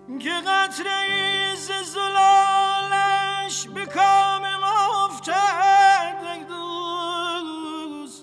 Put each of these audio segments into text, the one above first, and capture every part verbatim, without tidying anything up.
که قطره ز زلالش به کام ما افتد ای دوست.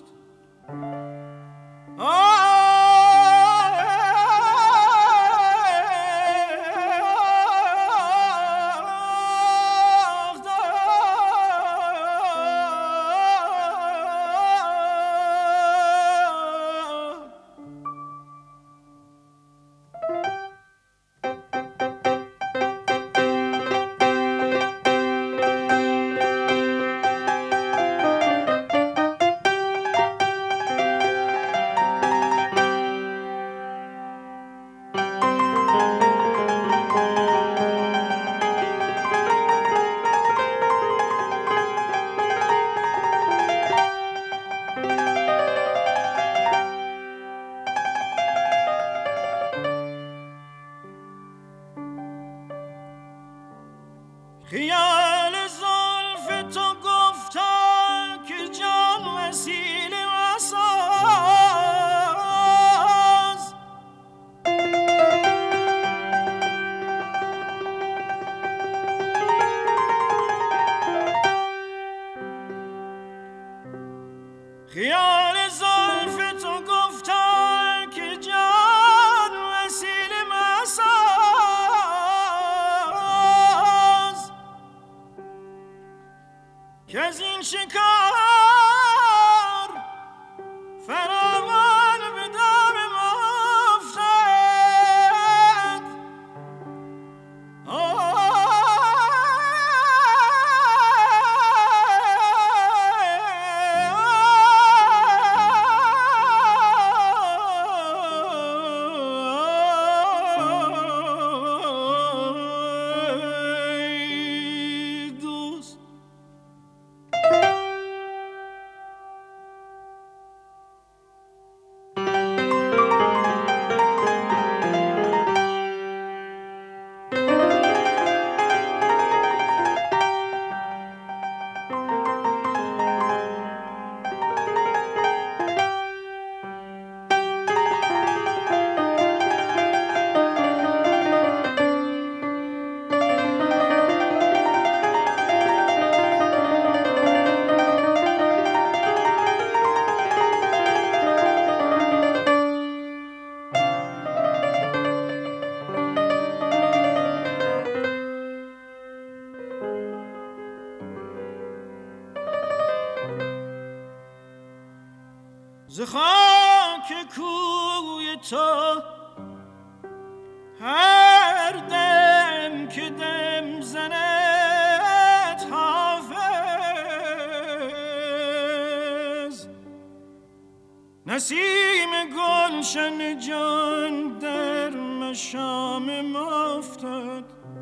خیال زلف تو گفتا که جان وسیله وساز. خیال زلف تو گفتا که جان وسیله وساز، که از این شکار فراوان به دام ما افتد. ز خاک کوی تو هر دم که دم زند حافظ، نسیم گلشن جان در مشام ما افتد.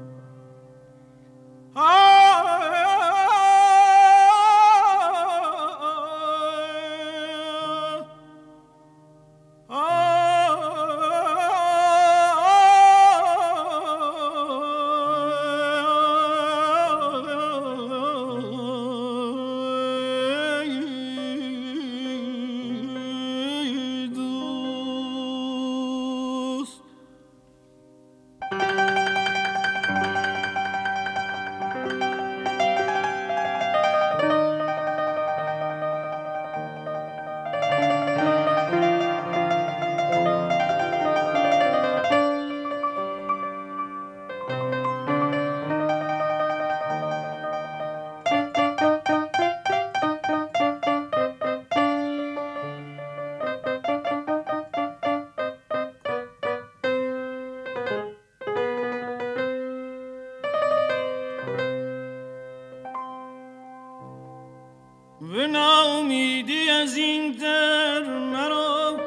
به ناامیدی از این در مرا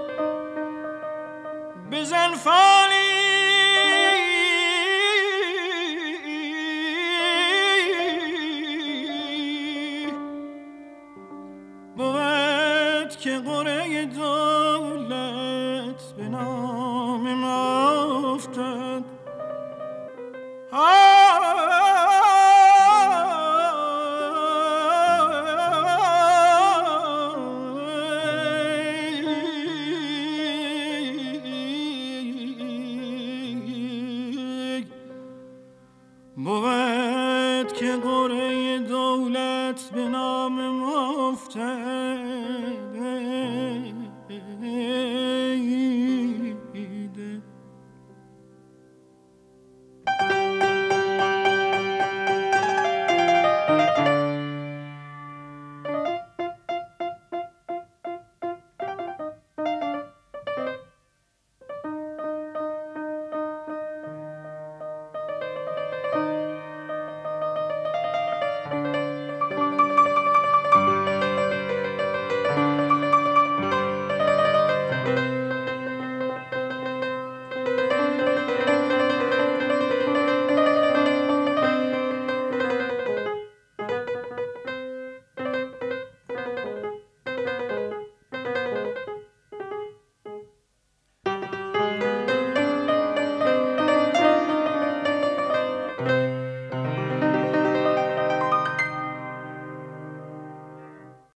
بزن فالی، بود که قره دولت به نام ما افتد. بود